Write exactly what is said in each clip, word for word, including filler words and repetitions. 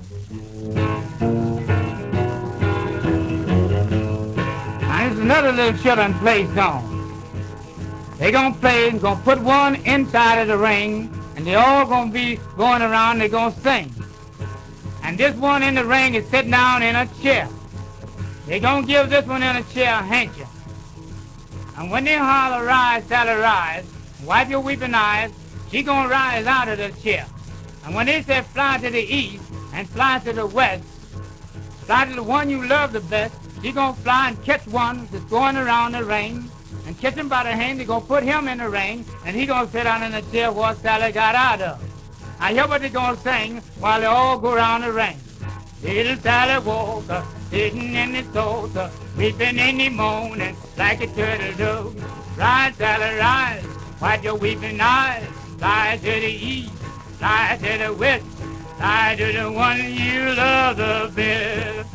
Now, there's another little children play song. They gonna play, gonna put one inside of the ring, and they all gonna be going around, they gonna sing. And this one in the ring is sitting down in a chair. They gonna give this one in a chair a handkerchief. And when they holler, rise, Sally, rise, wipe your weeping eyes, she gonna rise out of the chair. And when they say fly to the east and fly to the west, fly to the one you love the best, she gonna fly and catch one that's going around the ring, and catch him by the hand. They gonna put him in the ring, and he gonna sit down in the chair where Sally got out of. I hear what they gonna sing while they all go around the ring. Little Sally Walker, sitting in the sofa, weeping in the morning like a turtle dove. Rise, Sally, rise, wipe your weeping eyes, fly to the east, fly to the west, fly to the one you love the best.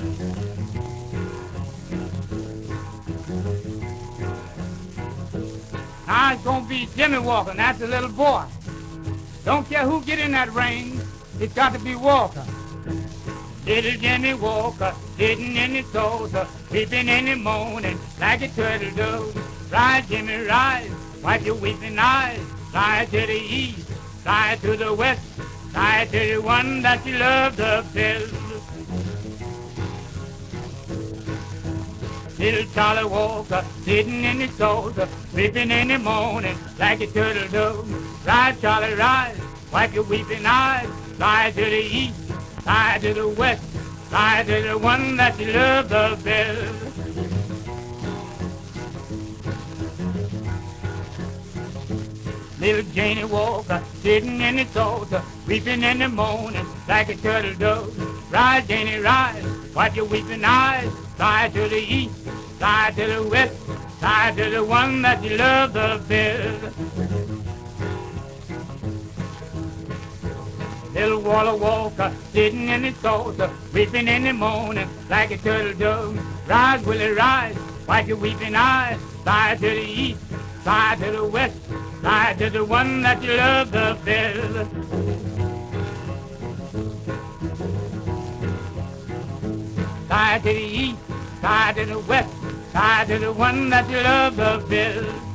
Now it's gonna be Jimmy Walker, and that's a little boy. Don't care who get in that ring, it's got to be Walker. Little Jimmy Walker, sitting in the sofa, weeping in the morning like a turtle dove. Rise, Jimmy, rise, wipe your weeping eyes, fly to the east, fly to the west, fly to the one that you love the best. Little Charlie Walker, sitting in the sofa, weeping in the morning like a turtle dove. Rise, Charlie, rise, wipe your weeping eyes, fly to the east, fly to the west, fly to the one that you love the best. Little Janie Walker, sitting in the sofa, weeping in the morning like a turtle dove. Rise, Janie, rise, wipe your weeping eyes, fly to the east, fly to the west, fly to the one that you love the best. Little Waller Walker, sitting in the sofa, weeping in the morning like a turtle dove. Rise, Willie, rise, wipe your weeping eyes, fly to the east, fly to the west, fly to the one that you love the best. Fly to the east, fly to the west, fly to the one that you love the best.